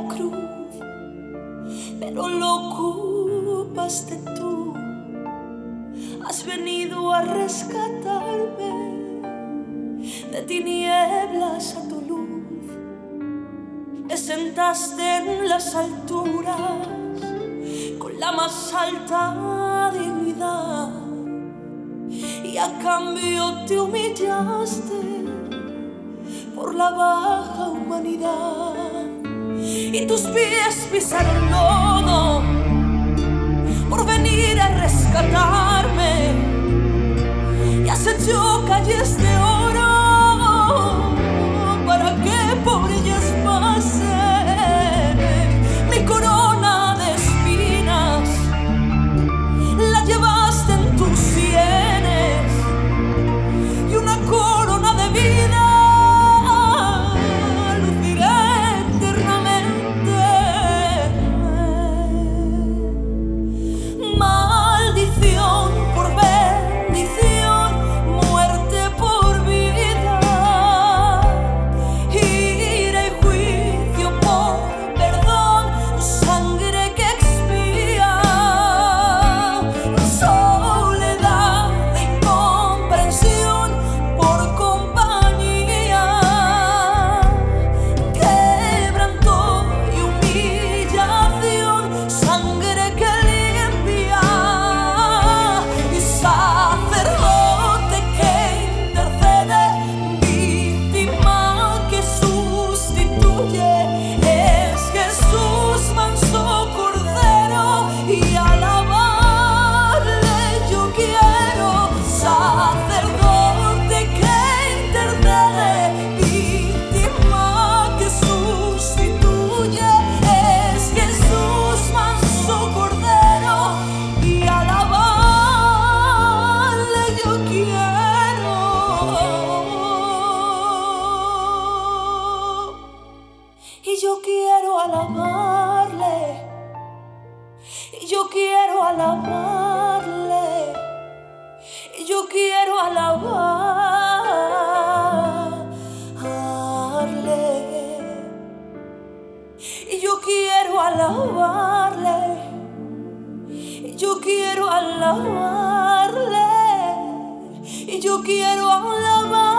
la cruz, pero lo ocupaste tú. Has venido a rescatarme de tinieblas a tu luz. Te sentaste en las alturas con la más alta dignidad, y a cambio te humillaste por la baja humanidad. Y tus pies pisaron lodo por venir a rescatarme, y has hecho calles de oro para que por ellas pase mi corona de espinas. La llevaste en tus sienes, y una corona de vida yo quiero alabarle, yo quiero alabarle, yo quiero alabarle, yo quiero alabarle, yo quiero alabarle.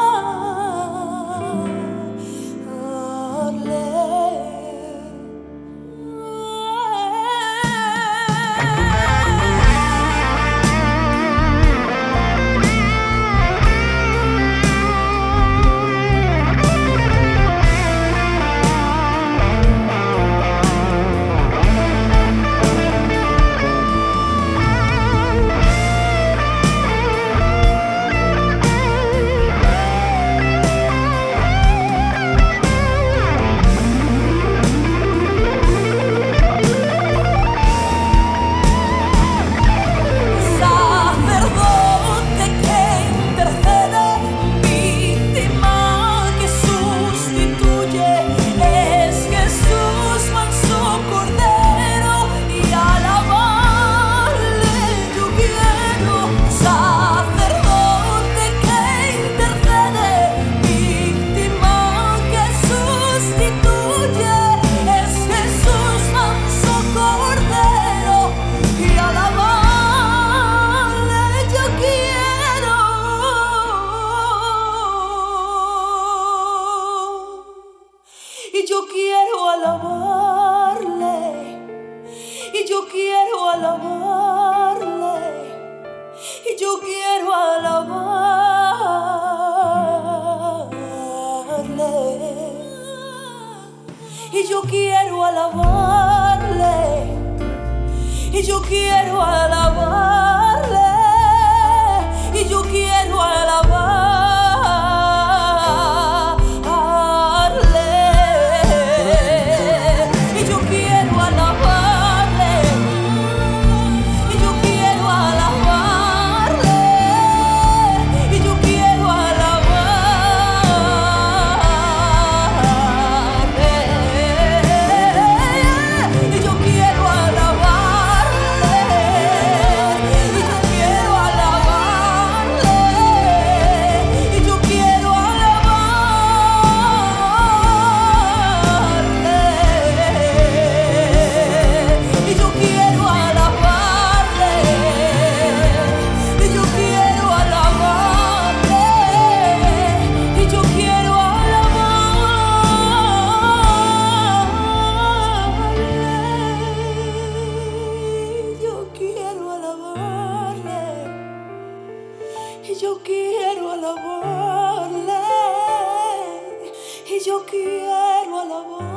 Yo quiero alabarle, y yo quiero alabarle, y yo quiero alabarle, y yo quiero alabarle, y yo quiero alabarle, y yo quiero alabarle. yo quiero alabar.